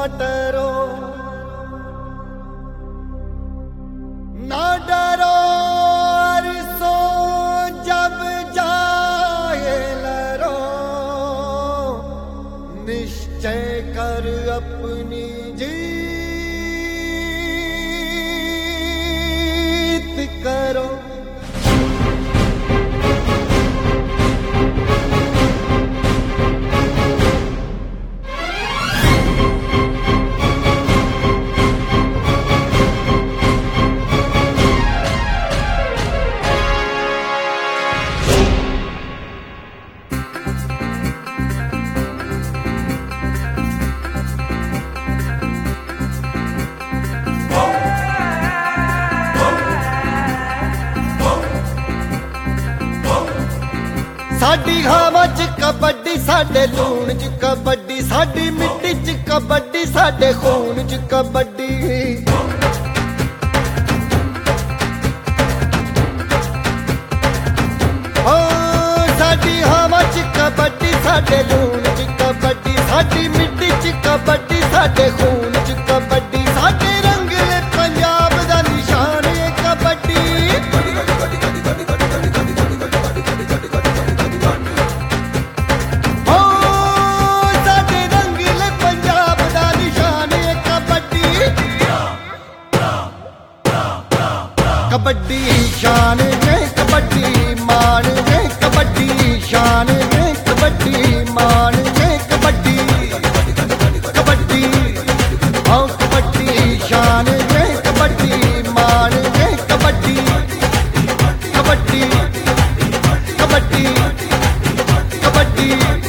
डरो ना डरो सो जब जाए लरो निश्चय कर अपनी जीत करो। साडी हवा च कबड्डी साडे लूण च कबड्डी साडी मिट्टी च कबड्डी साडे खून च कबड्डी। हो साडी हवा च कबड्डी साडे लूण च कबड्डी साडी मिट्टी च कबड्डी साडे खून च कबड्डी साडे रंगले पंजाब दा निशान है कबड्डी। कबड्डी शान है कबड्डी मान है कबड्डी शान है कबड्डी मान है कबड्डी कबड्डी हाँ कबड्डी शान है कबड्डी मान है कबड्डी कबड्डी कबड्डी कबड्डी।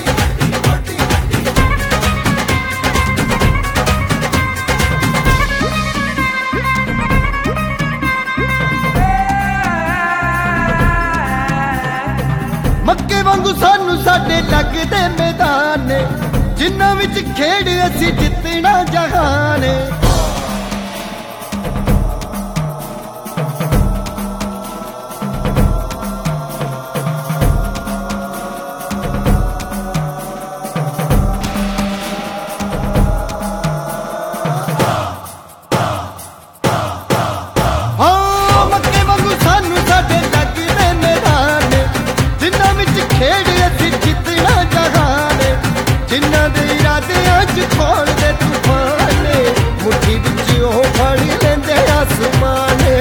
मक्के वांगू सानू साडे लगदे मैदान ने जिन्हां विच खेड असी जितना जहान है। जिन्हां दे इरादियां च खोल दे तूफान ने मुट्ठी विच ओह फड़ लेंदे आसमान ने।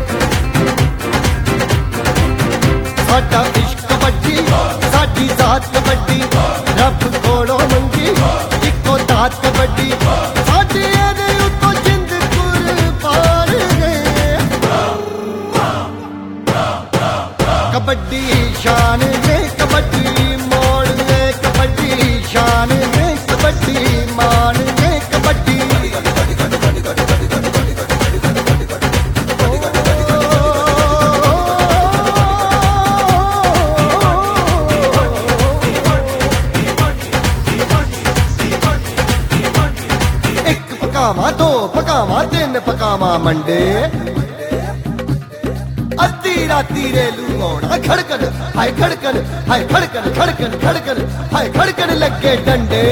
साडा इश्क कबड्डी साडी जात कबड्डी रब कोलों मंगी इक्को दात कबड्डी साडी इहदे उत्तों जिंद कुर्बान गए। कबड्डी शान है कबड्डी मोड़ है कबड्डी शान है कबड्डी मान है कबड्डी। एक पकावा दो पकावा तीन पकावा मंडे अद्धी राती रेलू आउणा खड़कन हाय खड़कन हाय खड़कन खड़कन खड़कन हाय खड़कन लगे डंडे।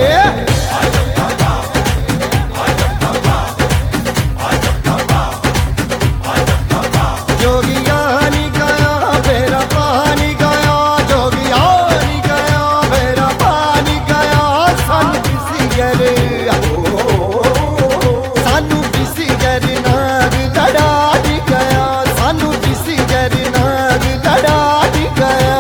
जोगिया नहीं गया मेरा पानी गया जोगिया नहीं गया मेरा पानी गया सानू किसी गरे सानू किसी गरे नाग लड़ा नहीं गया सानू किसी गरे नाग लड़ा नहीं गया।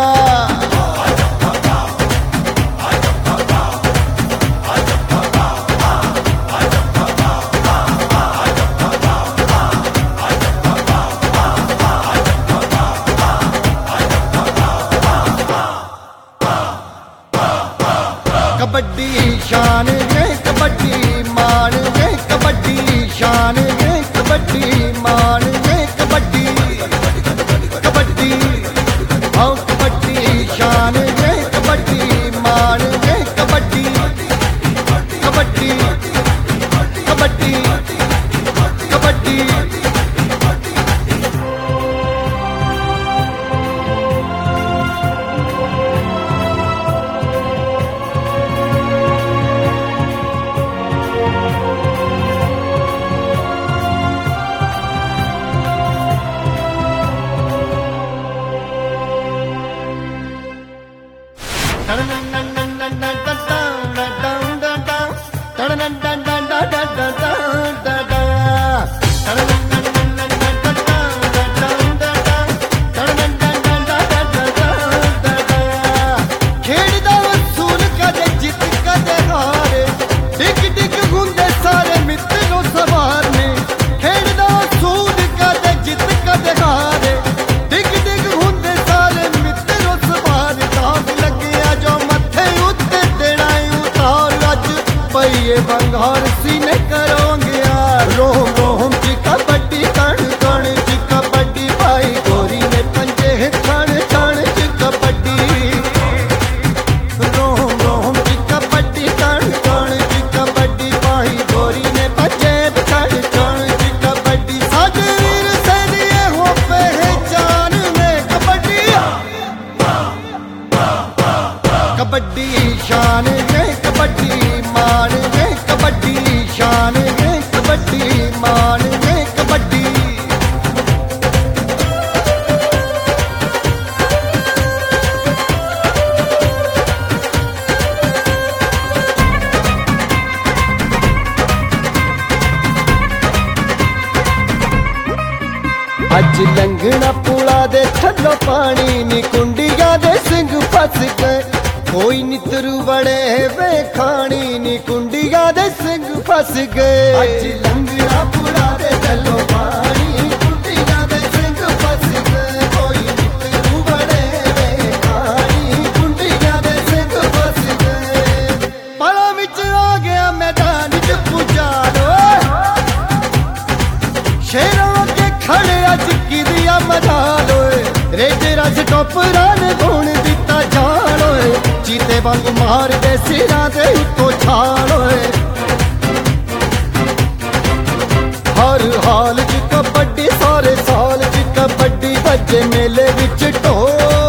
कबड्डी शान है कबड्डी मान है कबड्डी शान है कबड्डी मान है कबड्डी कबड्डी हाँ कबड्डी शान है कबड्डी मान है कबड्डी कबड्डी कबड्डी कबड्डी। ਖੇਡਦਾ ਵਸੂਲ ਕਦੇ ਜਿੱਤ ਕਦੇ ਹਾਰੇ ਡਿੱਗ ਡਿੱਗ ਹੁੰਦੇ ਸਾਰੇ ਮਿੱਤਰੋਂ ਸਵਾਰਨੇ ਖੇਡਦਾ ਵਸੂਲ ਕਦੇ ਜਿੱਤ ਕਦੇ ਹਾਰੇ ਡਿੱਗ ਡਿੱਗ ਹੁੰਦੇ ਸਾਰੇ ਮਿੱਤਰੋਂ ਸਵਾਰ ਦਾਗ ਲੱਗਿਆ ਜੋ ਮੱਥੇ ਉੱਤੇ ਦੇਣਾ ਉਤਾਰ ਅੱਜ ਪਈਏ ਬੰਗਾਰ ਸੀਨੇ ਕਰੋਗੇ ਯਾਰ ਰੋਮ ਰੋਮ ਚ ਕਬੱਡੀ ਕਣ ਕਣ ਚ ਕਬੱਡੀ ਭਾਈ ਗੋਰੀ ਨੇ ਪੰਜੇ ਖਣ ਖਣ ਚ ਕਬੱਡੀ ਰੋਮ ਰੋਮ ਚ ਕਬੱਡੀ ਕਣ ਕਣ ਚ ਕਬੱਡੀ ਭਾਈ ਗੋਰੀ ਨੇ ਪੰਜੇ ਖਣ ਖਣ ਚ ਕਬੱਡੀ ਸਾਡੇ ਵੀਰ ਸੈਨੀਏ ਹੋ ਪਹਿਚਾਨ ਨੇ ਕਬੱਡੀ कबड्डी शान है कबड्डी मान है कबड्डी शान है कबड्डी मान है कबड्डी अज लंघना पुला दे थल्लो पानी नी कुंडिया दे सिंह फस गए कोई नितरू बड़े वे खानी नी कुंडिया दे सिंह फस गए अज लंघना पुला दे थल्लो पानी कुंडिया दे सिंह फस गए कोई नितरू बड़े वे खानी कुंडिया दे सिंह फस गए पला विच आ गया मैदान च पुजा लो शेरों के खड़े अज किदिया मजा लो रेजे रज टोपरा ने गुण दिता जान ओए चीते वांग मार दे सिरां दे उत्तों छाल ओए हर हाल च कबड्डी सारे साल च कबड्डी बच्चे मेले विच ढोल